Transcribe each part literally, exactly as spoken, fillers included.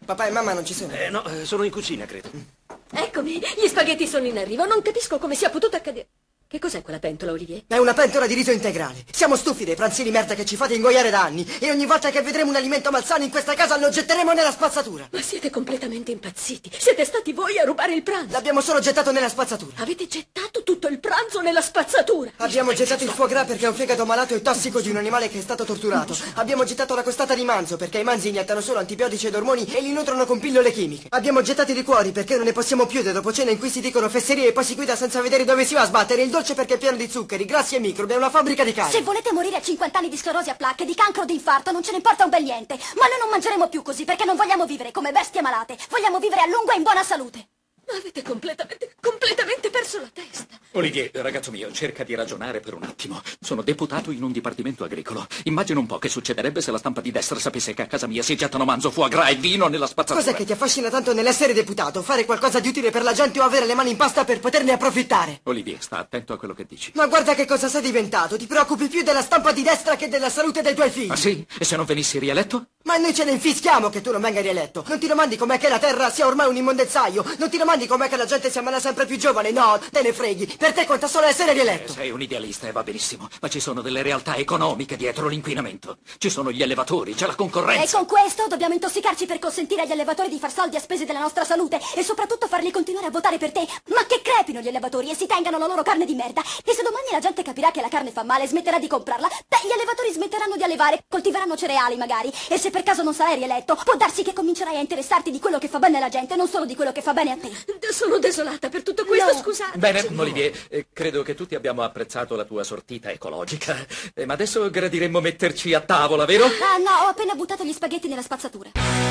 Papà e mamma non ci sono? Eh, no, eh, sono in cucina, credo. Eccomi, gli spaghetti sono in arrivo. Non capisco come sia potuto accadere. Che cos'è quella pentola, Olivier? È una pentola di riso integrale. Siamo stufi dei pranzi di merda che ci fate ingoiare da anni e ogni volta che vedremo un alimento malsano in questa casa lo getteremo nella spazzatura. Ma siete completamente impazziti. Siete stati voi a rubare il pranzo. L'abbiamo solo gettato nella spazzatura. Avete gettato tutto il pranzo nella spazzatura. Abbiamo gettato il foie gras perché è un fegato malato e tossico di un animale che è stato torturato. Abbiamo gettato la costata di manzo perché i manzi iniettano solo antibiotici ed ormoni e li nutrono con pillole chimiche. Abbiamo gettato i liquori perché non ne possiamo più dopo cena in cui si dicono fesserie e poi si guida senza vedere dove si va a sbattere. Il dolce perché è pieno di zuccheri, grassi e microbi, è una fabbrica di carne. Se volete morire a cinquanta anni di sclerosi a placche, di cancro o di infarto, non ce ne importa un bel niente. Ma noi non mangeremo più così perché non vogliamo vivere come bestie malate. Vogliamo vivere a lungo e in buona salute. Ma avete completamente, completamente perso la testa. Olivier, ragazzo mio, cerca di ragionare per un attimo. Sono deputato in un dipartimento agricolo. Immagina un po' che succederebbe se la stampa di destra sapesse che a casa mia si gettano manzo, foie gras e vino nella spazzatura. Cos'è che ti affascina tanto nell'essere deputato? Fare qualcosa di utile per la gente o avere le mani in pasta per poterne approfittare? Olivier, sta attento a quello che dici. Ma guarda che cosa sei diventato. Ti preoccupi più della stampa di destra che della salute dei tuoi figli. Ah sì? E se non venissi rieletto? Ma noi ce ne infischiamo che tu non venga rieletto. Non ti domandi com'è che la terra sia ormai un immondezzaio. Non ti domandi com'è che la gente si ammala sempre più giovane. No, te ne freghi. Per te conta solo essere rieletto. Eh, sei un idealista e va benissimo, ma ci sono delle realtà economiche dietro l'inquinamento. Ci sono gli allevatori, c'è la concorrenza. E con questo dobbiamo intossicarci per consentire agli allevatori di far soldi a spese della nostra salute e soprattutto farli continuare a votare per te. Ma che crepino gli allevatori e si tengano la loro carne di merda. E se domani la gente capirà che la carne fa male e smetterà di comprarla, beh, gli allevatori smetteranno di allevare, coltiveranno cereali magari. E se per caso non sarai rieletto, può darsi che comincerai a interessarti di quello che fa bene alla gente, non solo di quello che fa bene a te. Sono desolata per tutto questo, No. scusate. Bene, Olivier, eh, credo che tutti abbiamo apprezzato la tua sortita ecologica. Eh, ma adesso gradiremmo metterci a tavola, vero? Ah no, ho appena buttato gli spaghetti nella spazzatura.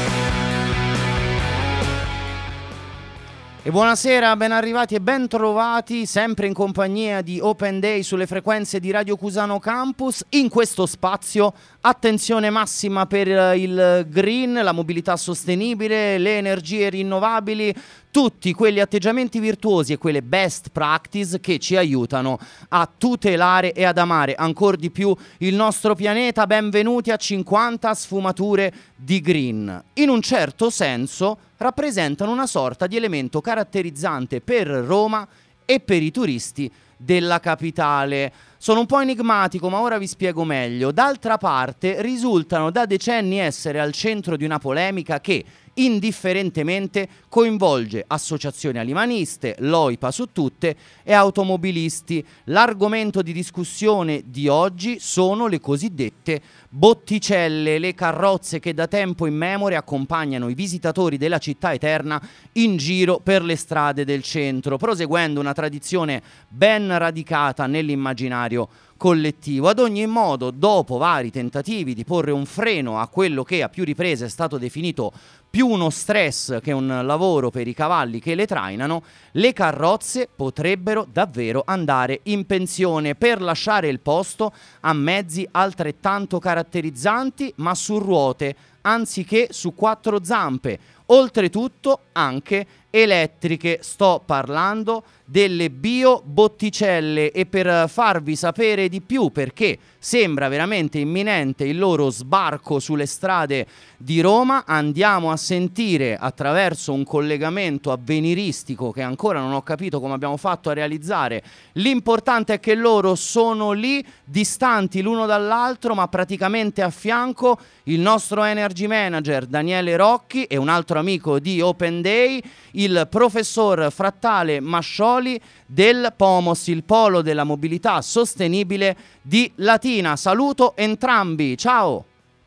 E buonasera, ben arrivati e ben trovati, sempre in compagnia di Open Day sulle frequenze di Radio Cusano Campus. In questo spazio, attenzione massima per il green, la mobilità sostenibile, le energie rinnovabili, tutti quegli atteggiamenti virtuosi e quelle best practice che ci aiutano a tutelare e ad amare ancora di più il nostro pianeta. Benvenuti a cinquanta sfumature di green. In un certo senso rappresentano una sorta di elemento caratterizzante per Roma e per i turisti della capitale. Sono un po' enigmatico, ma ora vi spiego meglio. D'altra parte, risultano da decenni essere al centro di una polemica che, indifferentemente, coinvolge associazioni animaliste, l'OIPA su tutte e automobilisti. L'argomento di discussione di oggi sono le cosiddette botticelle, le carrozze che da tempo immemore accompagnano i visitatori della città eterna in giro per le strade del centro, proseguendo una tradizione ben radicata nell'immaginario collettivo. Ad ogni modo, dopo vari tentativi di porre un freno a quello che a più riprese è stato definito più uno stress che un lavoro per i cavalli che le trainano, le carrozze potrebbero davvero andare in pensione per lasciare il posto a mezzi altrettanto caratterizzanti ma su ruote anziché su quattro zampe, oltretutto anche elettriche. Sto parlando delle biobotticelle e per farvi sapere di più, perché sembra veramente imminente il loro sbarco sulle strade di Roma, andiamo a sentire attraverso un collegamento avveniristico che ancora non ho capito come abbiamo fatto a realizzare. L'importante è che loro sono lì, distanti l'uno dall'altro ma praticamente a fianco, il nostro energy manager Daniele Rocchi e un altro amico di Open Day, il professor Frattale Mascioli del POMOS, il Polo della Mobilità Sostenibile di Latina. Saluto entrambi, ciao!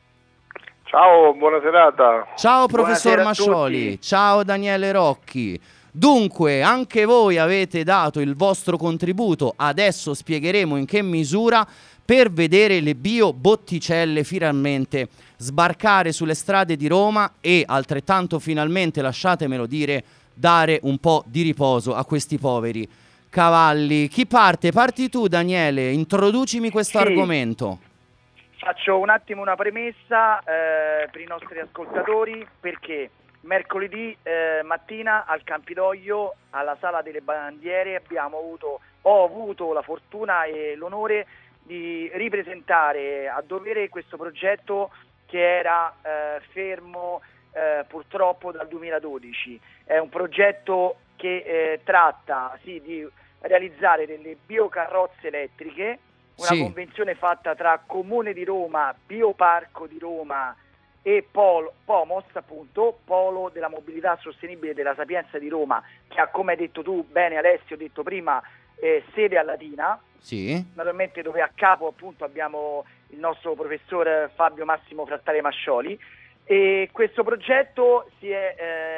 Ciao, buona serata. Ciao professor Buonasera a Mascioli, tutti. ciao Daniele Rocchi. Dunque, anche voi avete dato il vostro contributo, adesso spiegheremo in che misura, per vedere le biobotticelle finalmente sbarcare sulle strade di Roma e altrettanto finalmente, lasciatemelo dire, dare un po' di riposo a questi poveri cavalli. Chi parte? Parti tu Daniele, introducimi questo Sì. argomento. Faccio un attimo una premessa eh, per i nostri ascoltatori, perché mercoledì eh, mattina al Campidoglio, alla Sala delle Bandiere, abbiamo avuto, ho avuto la fortuna e l'onore di ripresentare a dovere questo progetto che era eh, fermo eh, purtroppo dal duemiladodici. È un progetto che eh, tratta sì, di realizzare delle biocarrozze elettriche, una Sì. convenzione fatta tra Comune di Roma, Bioparco di Roma e Polo, Pomos, appunto, Polo della Mobilità Sostenibile della Sapienza di Roma, che ha, come hai detto tu bene Alessio, ho detto prima, eh, sede a Latina, Sì. naturalmente dove a capo appunto abbiamo il nostro professor Fabio Massimo Frattale Mascioli, e questo progetto si è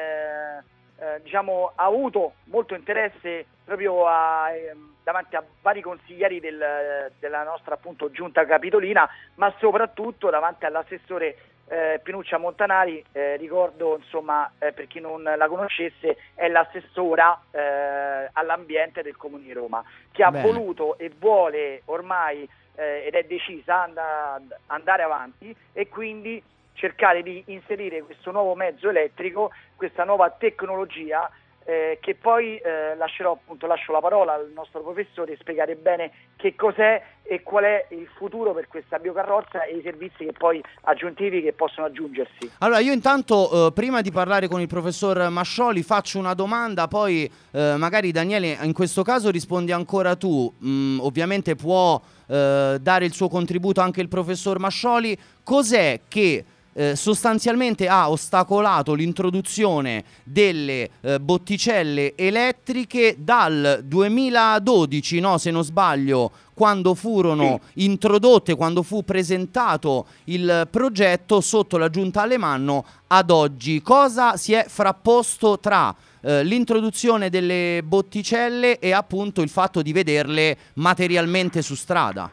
eh, eh, diciamo ha avuto molto interesse proprio a, eh, davanti a vari consiglieri del, della nostra appunto giunta capitolina, ma soprattutto davanti all'assessore eh, Pinuccia Montanari. Eh, ricordo insomma eh, per chi non la conoscesse, è l'assessora eh, all'ambiente del Comune di Roma, che ha Bene. voluto e vuole ormai eh, ed è decisa and- andare avanti e quindi cercare di inserire questo nuovo mezzo elettrico, questa nuova tecnologia, eh, che poi eh, lascerò appunto lascio la parola al nostro professore e spiegare bene che cos'è e qual è il futuro per questa biocarrozza e i servizi che poi aggiuntivi che possono aggiungersi. Allora io intanto eh, prima di parlare con il professor Mascioli faccio una domanda, poi eh, magari Daniele in questo caso rispondi ancora tu. Mm, ovviamente può eh, dare il suo contributo anche il professor Mascioli. Cos'è che eh, sostanzialmente ha ostacolato l'introduzione delle eh, botticelle elettriche dal duemiladodici, no, se non sbaglio, quando furono introdotte, quando fu presentato il progetto sotto la Giunta Alemanno, ad oggi? Cosa si è frapposto tra eh, l'introduzione delle botticelle e appunto il fatto di vederle materialmente su strada?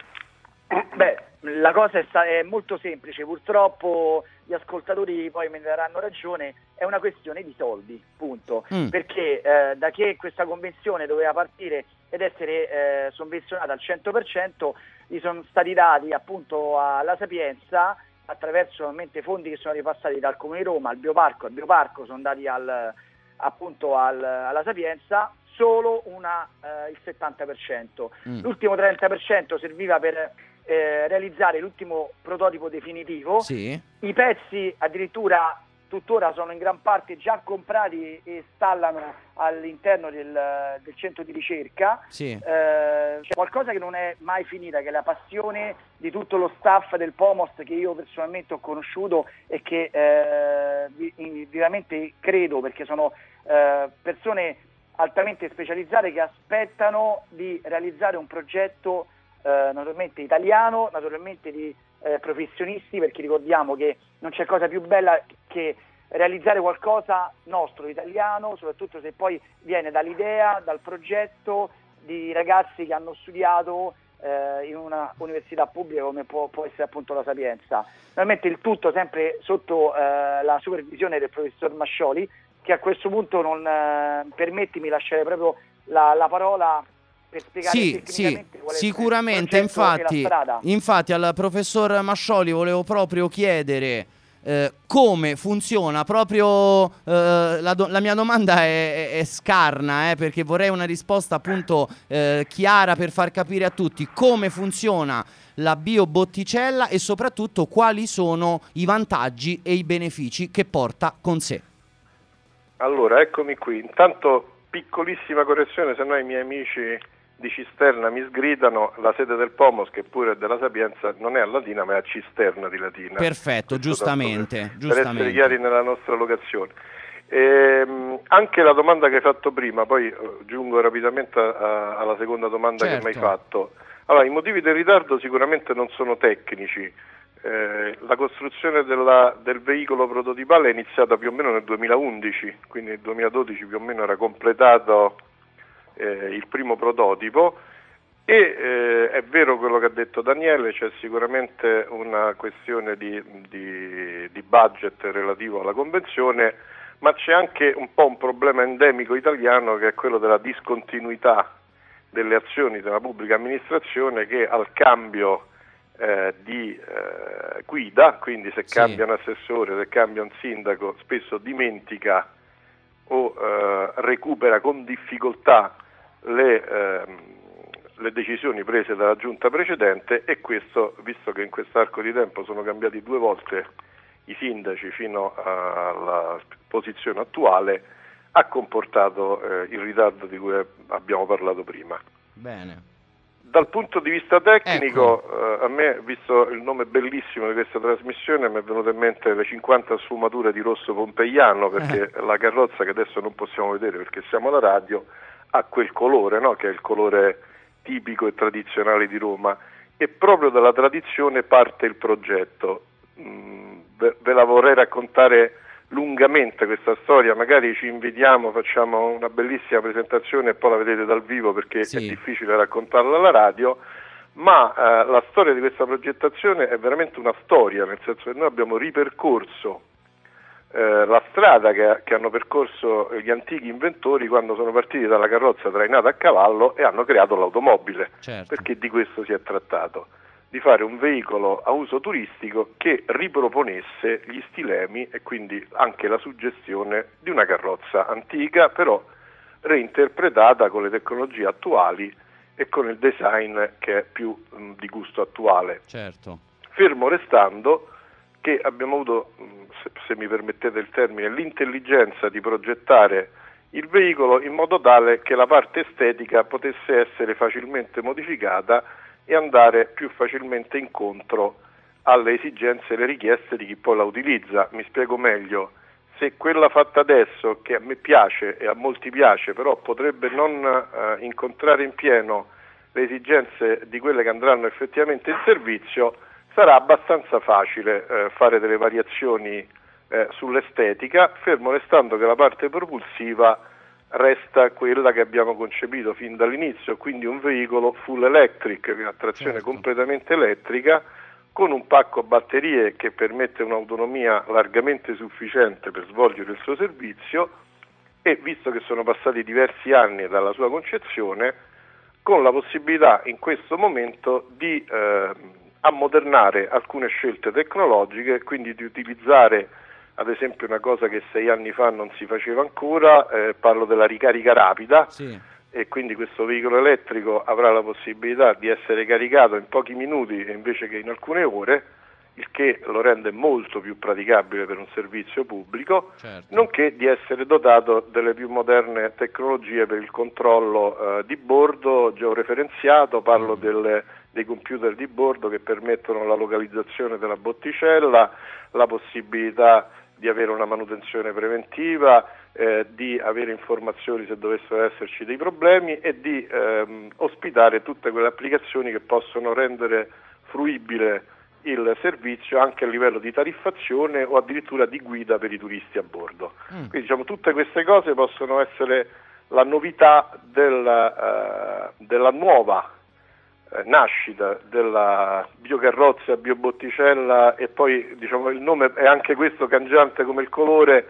Beh, la cosa è, sta- è molto semplice, purtroppo gli ascoltatori poi me ne daranno ragione, è una questione di soldi, punto, Mm. perché eh, da che questa convenzione doveva partire ed essere eh, sovvenzionata al cento per cento, gli sono stati dati appunto alla Sapienza, attraverso ovviamente fondi che sono ripassati dal Comune di Roma al Bioparco, al Bioparco sono dati al, appunto al, alla Sapienza, solo una, eh, il settanta per cento. Mm. L'ultimo trenta per cento serviva per eh, realizzare l'ultimo prototipo definitivo. Sì. I pezzi addirittura tuttora sono in gran parte già comprati e stallano all'interno del, del centro di ricerca. Sì. Eh, c'è qualcosa che non è mai finita, che è la passione di tutto lo staff del Pomos, che io personalmente ho conosciuto e che eh, vi- veramente credo, perché sono eh, persone altamente specializzate che aspettano di realizzare un progetto eh, naturalmente italiano, naturalmente di eh, professionisti, perché ricordiamo che non c'è cosa più bella che realizzare qualcosa nostro, italiano, soprattutto se poi viene dall'idea, dal progetto di ragazzi che hanno studiato eh, in una università pubblica come può, può essere appunto la Sapienza. Naturalmente il tutto sempre sotto eh, la supervisione del professor Mascioli, che a questo punto non eh, permettimi lasciare proprio la, la parola per spiegare Sì, sì, tecnicamente qual è il sicuramente, progetto e la infatti, strada. infatti al professor Mascioli volevo proprio chiedere eh, come funziona proprio, eh, la, do- la mia domanda è, è- è scarna, eh, perché vorrei una risposta appunto eh, chiara per far capire a tutti come funziona la biobotticella e soprattutto quali sono i vantaggi e i benefici che porta con sé. Allora, eccomi qui. Intanto, piccolissima correzione, se no i miei amici di Cisterna mi sgridano, la sede del Pomos, che pure è della Sapienza, non è a Latina ma è a Cisterna di Latina. Perfetto, Questo giustamente, tanto per, giustamente. per essere chiari nella nostra locazione. Ehm, anche la domanda che hai fatto prima, poi eh, giungo rapidamente a- a- alla seconda domanda Certo. che mi hai fatto. Allora, i motivi del ritardo sicuramente non sono tecnici. Eh, la costruzione della- del veicolo prototipale è iniziata più o meno nel duemilaundici, quindi nel duemiladodici più o meno era completato eh, il primo prototipo e eh, è vero quello che ha detto Daniele, c'è sicuramente una questione di, di, di budget relativo alla convenzione, ma c'è anche un po' un problema endemico italiano che è quello della discontinuità delle azioni della pubblica amministrazione, che al cambio eh, di eh, guida, quindi se Sì. cambia un assessore, se cambia un sindaco, spesso dimentica o eh, recupera con difficoltà le, ehm, le decisioni prese dalla giunta precedente, e questo, visto che in quest'arco di tempo sono cambiati due volte i sindaci fino alla posizione attuale ha comportato eh, il ritardo di cui abbiamo parlato prima. Bene. Dal punto di vista tecnico, ecco. eh, a me, visto il nome bellissimo di questa trasmissione, mi è venuto in mente le cinquanta sfumature di rosso pompeiano, perché Eh. la carrozza, che adesso non possiamo vedere perché siamo alla radio, ha quel colore, no? Che è il colore tipico e tradizionale di Roma, e proprio dalla tradizione parte il progetto. Mm, ve, ve la vorrei raccontare lungamente questa storia, magari ci invitiamo, facciamo una bellissima presentazione e poi la vedete dal vivo, perché sì. è difficile raccontarla alla radio, ma eh, la storia di questa progettazione è veramente una storia, nel senso che noi abbiamo ripercorso eh, la strada che, che hanno percorso gli antichi inventori quando sono partiti dalla carrozza trainata a cavallo e hanno creato l'automobile, certo. perché di questo si è trattato, di fare un veicolo a uso turistico che riproponesse gli stilemi e quindi anche la suggestione di una carrozza antica, però reinterpretata con le tecnologie attuali e con il design che è più mh, di gusto attuale. Certo. Fermo restando che abbiamo avuto, mh, se, se mi permettete il termine, l'intelligenza di progettare il veicolo in modo tale che la parte estetica potesse essere facilmente modificata e andare più facilmente incontro alle esigenze e alle richieste di chi poi la utilizza. Mi spiego meglio: se quella fatta adesso, che a me piace e a molti piace, però potrebbe non eh, incontrare in pieno le esigenze di quelle che andranno effettivamente in servizio, sarà abbastanza facile eh, fare delle variazioni eh, sull'estetica, fermo restando che la parte propulsiva resta quella che abbiamo concepito fin dall'inizio, quindi un veicolo full electric, a trazione certo. completamente elettrica, con un pacco batterie che permette un'autonomia largamente sufficiente per svolgere il suo servizio, e visto che sono passati diversi anni dalla sua concezione, con la possibilità in questo momento di eh, ammodernare alcune scelte tecnologiche, quindi di utilizzare ad esempio una cosa che sei anni fa non si faceva ancora, eh, parlo della ricarica rapida, sì. E quindi questo veicolo elettrico avrà la possibilità di essere caricato in pochi minuti invece che in alcune ore, il che lo rende molto più praticabile per un servizio pubblico, certo. nonché di essere dotato delle più moderne tecnologie per il controllo eh, di bordo georeferenziato, parlo mm. del, dei computer di bordo che permettono la localizzazione della botticella, la possibilità di avere una manutenzione preventiva, eh, di avere informazioni se dovessero esserci dei problemi e di ehm, ospitare tutte quelle applicazioni che possono rendere fruibile il servizio anche a livello di tariffazione o addirittura di guida per i turisti a bordo. Mm. Quindi diciamo tutte queste cose possono essere la novità della, uh, della nuova eh, nascita della biocarrozza, biobotticella, e poi diciamo il nome è anche questo cangiante come il colore,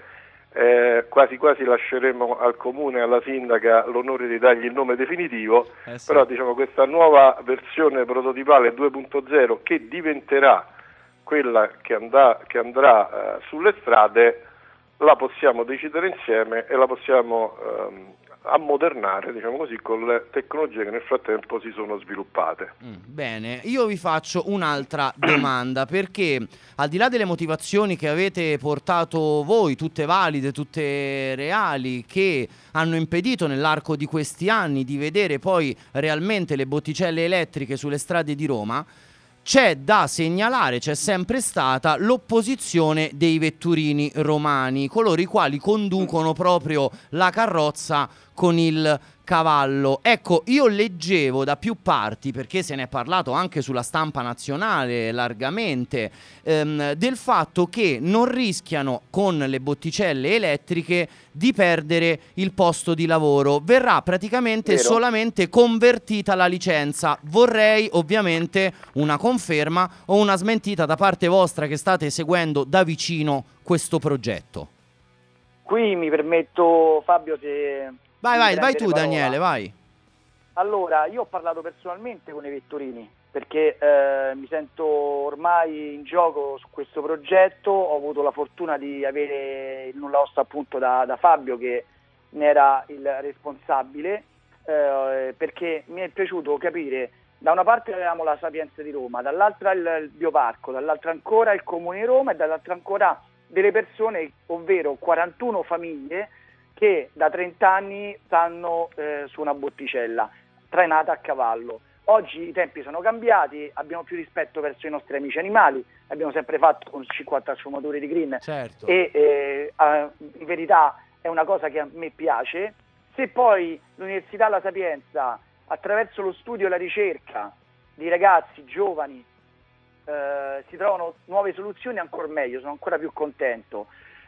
eh, quasi quasi lasceremo al comune, alla sindaca, l'onore di dargli il nome definitivo, eh sì. Però diciamo questa nuova versione prototipale due punto zero che diventerà quella che, andà, che andrà eh, sulle strade, la possiamo decidere insieme e la possiamo ehm, ammodernare, diciamo così, con le tecnologie che nel frattempo si sono sviluppate. Mm, bene, io vi faccio un'altra domanda, perché al di là delle motivazioni che avete portato voi, tutte valide, tutte reali, che hanno impedito nell'arco di questi anni di vedere poi realmente le botticelle elettriche sulle strade di Roma, c'è da segnalare, c'è sempre stata l'opposizione dei vetturini romani, coloro i quali conducono proprio la carrozza con il cavallo. Ecco, io leggevo da più parti, perché se ne è parlato anche sulla stampa nazionale largamente, ehm, del fatto che non rischiano con le botticelle elettriche di perdere il posto di lavoro. Verrà praticamente Vero. solamente convertita la licenza. Vorrei ovviamente una conferma o una smentita da parte vostra che state seguendo da vicino questo progetto. Qui mi permetto, Fabio, se... Vai, vai, vai tu parola. Daniele, vai. Allora, io ho parlato personalmente con i vetturini, perché eh, mi sento ormai in gioco su questo progetto. Ho avuto la fortuna di avere il nulla osta appunto da, da Fabio, che ne era il responsabile, eh, perché mi è piaciuto capire da una parte avevamo la Sapienza di Roma, dall'altra il, il Bioparco, dall'altra ancora il Comune di Roma e dall'altra ancora delle persone, ovvero quarantuno famiglie che da trenta anni stanno eh, su una botticella trainata a cavallo. Oggi i tempi sono cambiati, abbiamo più rispetto verso i nostri amici animali, l'abbiamo sempre fatto con cinquanta sfumature di green, certo. e eh, in verità è una cosa che a me piace. Se poi l'Università La Sapienza, attraverso lo studio e la ricerca di ragazzi giovani, eh, si trovano nuove soluzioni, ancora meglio, sono ancora più contento.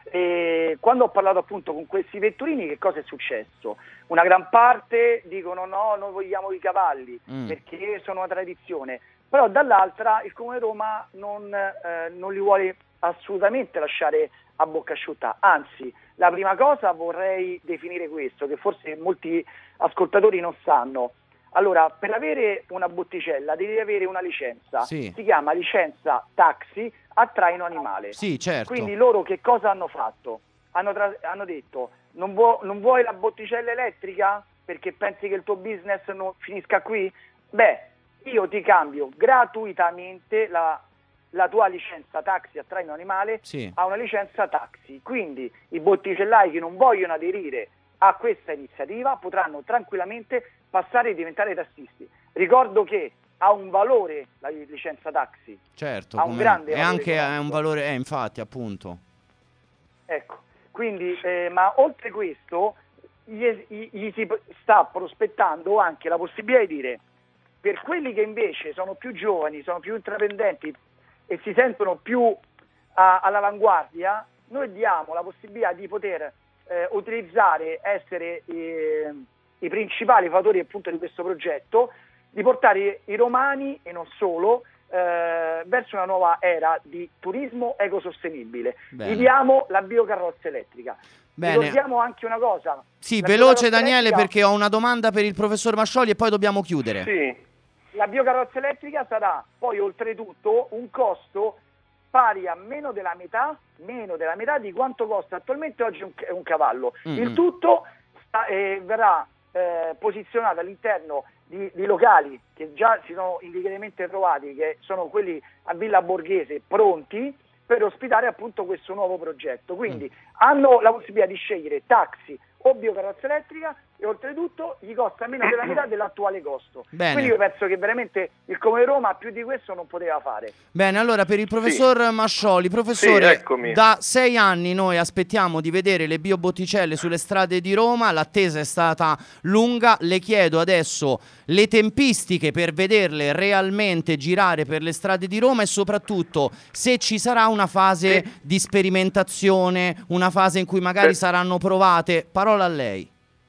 E quando ho parlato appunto con questi vetturini, che cosa è successo? Una gran parte dicono no, noi vogliamo i cavalli mm. perché sono una tradizione, però dall'altra il Comune di Roma non, eh, non li vuole assolutamente lasciare a bocca asciutta. Anzi, la prima cosa vorrei definire questo, che forse molti ascoltatori non sanno. Allora, per avere una botticella devi avere una licenza, sì. si chiama licenza taxi a traino animale. Sì, certo. Quindi loro che cosa hanno fatto? Hanno, tra- hanno detto, non, vuo- non vuoi la botticella elettrica perché pensi che il tuo business non finisca qui? Beh, io ti cambio gratuitamente la, la tua licenza taxi a traino animale sì. a una licenza taxi. Quindi i botticellai che non vogliono aderire a questa iniziativa potranno tranquillamente passare e diventare tassisti. Ricordo che ha un valore la licenza taxi. Certo, ha un grande e valore anche economico. è un valore, eh, infatti, appunto. Ecco, quindi, eh, ma oltre questo, gli, gli, gli si sta prospettando anche la possibilità di dire, per quelli che invece sono più giovani, sono più intraprendenti e si sentono più a, all'avanguardia, noi diamo la possibilità di poter eh, utilizzare, essere eh, i principali fautore appunto di questo progetto, di portare i romani e non solo eh, verso una nuova era di turismo ecosostenibile. Bene. Gli diamo la biocarrozza elettrica. Bene. Ricordiamo anche una cosa. Sì, la veloce biocarrozza Daniele, elettrica, perché ho una domanda per il professor Mascioli e poi dobbiamo chiudere. Sì. La biocarrozza elettrica sarà poi oltretutto un costo pari a meno della metà, meno della metà di quanto costa attualmente oggi un, un cavallo. Mm-hmm. Il tutto sta, eh, verrà eh, posizionato all'interno di, di locali che già si sono indicativamente trovati, che sono quelli a Villa Borghese pronti per ospitare appunto questo nuovo progetto. Quindi mm. hanno la possibilità di scegliere taxi o biocarrozza elettrica e oltretutto gli costa meno della metà dell'attuale costo. Bene. Quindi io penso che veramente il Comune di Roma più di questo non poteva fare. Bene, allora per il professor sì. Mascioli, professore, sì, da sei anni noi aspettiamo di vedere le biobotticelle sulle strade di Roma, l'attesa è stata lunga, le chiedo adesso le tempistiche per vederle realmente girare per le strade di Roma e soprattutto se ci sarà una fase sì. di sperimentazione, una fase in cui magari Beh. saranno provate. Parola a lei.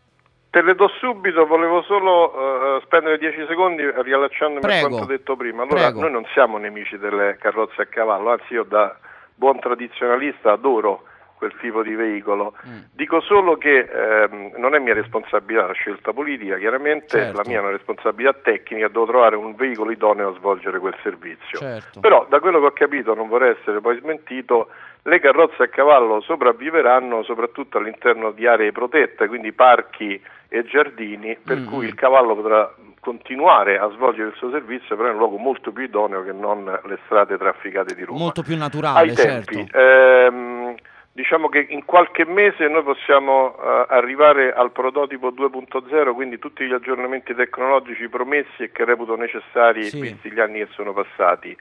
Te le do subito, volevo solo uh, spendere dieci secondi riallacciandomi Prego. a quanto detto prima. Allora, Prego. noi non siamo nemici delle carrozze a cavallo, anzi io da buon tradizionalista adoro quel tipo di veicolo. Mm. Dico solo che ehm, non è mia responsabilità la scelta politica, chiaramente certo. la mia è una responsabilità tecnica, devo trovare un veicolo idoneo a svolgere quel servizio. Certo. Però da quello che ho capito, non vorrei essere poi smentito, le carrozze a cavallo sopravviveranno soprattutto all'interno di aree protette, quindi parchi e giardini, per mm-hmm. cui il cavallo potrà continuare a svolgere il suo servizio, però in un luogo molto più idoneo che non le strade trafficate di Roma. Molto più naturale, ai tempi. certo. Ehm, diciamo che in qualche mese noi possiamo uh, arrivare al prototipo due punto zero, quindi tutti gli aggiornamenti tecnologici promessi e che reputo necessari sì. visti gli anni che sono passati.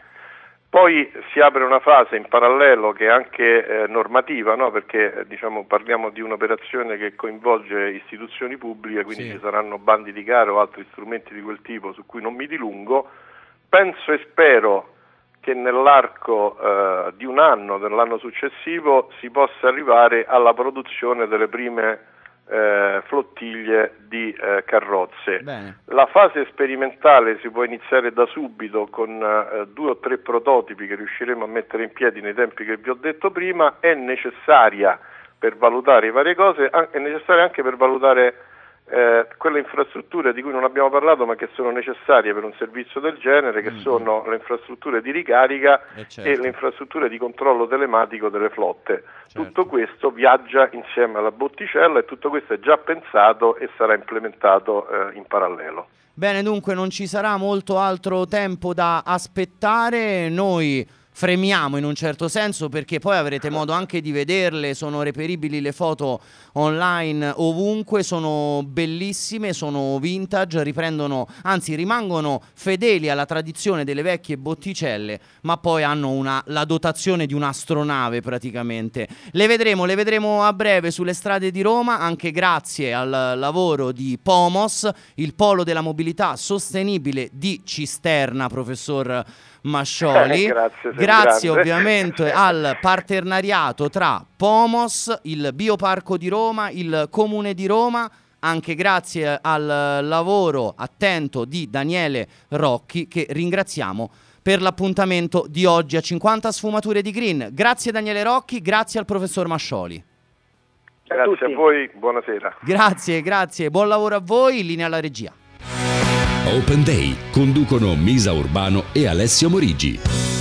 Poi si apre una fase in parallelo che è anche eh, normativa, no? Perché eh, diciamo, parliamo di un'operazione che coinvolge istituzioni pubbliche, quindi sì. ci saranno bandi di gara o altri strumenti di quel tipo su cui non mi dilungo. Penso e spero che nell'arco eh, di un anno, dell'anno successivo, si possa arrivare alla produzione delle prime eh, flottiglie di eh, carrozze. Bene. La fase sperimentale si può iniziare da subito con eh, due o tre prototipi che riusciremo a mettere in piedi nei tempi che vi ho detto prima. È necessaria per valutare varie cose, è necessaria anche per valutare eh, quelle infrastrutture di cui non abbiamo parlato ma che sono necessarie per un servizio del genere, che mm. sono le infrastrutture di ricarica eh certo. e le infrastrutture di controllo telematico delle flotte. Certo. Tutto questo viaggia insieme alla botticella e tutto questo è già pensato e sarà implementato eh, in parallelo. Bene, dunque non ci sarà molto altro tempo da aspettare, noi fremiamo in un certo senso perché poi avrete modo anche di vederle, sono reperibili le foto online ovunque, sono bellissime, sono vintage, riprendono, anzi rimangono fedeli alla tradizione delle vecchie botticelle, ma poi hanno una, la dotazione di un'astronave praticamente. Le vedremo, le vedremo a breve sulle strade di Roma, anche grazie al lavoro di Pomos, il polo della mobilità sostenibile di Cisterna, professor Mascioli. Grazie, grazie ovviamente al partenariato tra Pomos, il Bioparco di Roma, il Comune di Roma, anche grazie al lavoro attento di Daniele Rocchi, che ringraziamo per l'appuntamento di oggi a cinquanta sfumature di Green. Grazie Daniele Rocchi, grazie al professor Mascioli. Grazie a, a voi, buonasera. Grazie, grazie, buon lavoro a voi, in linea alla regia. Open Day conducono Misa Urbano e Alessio Morigi.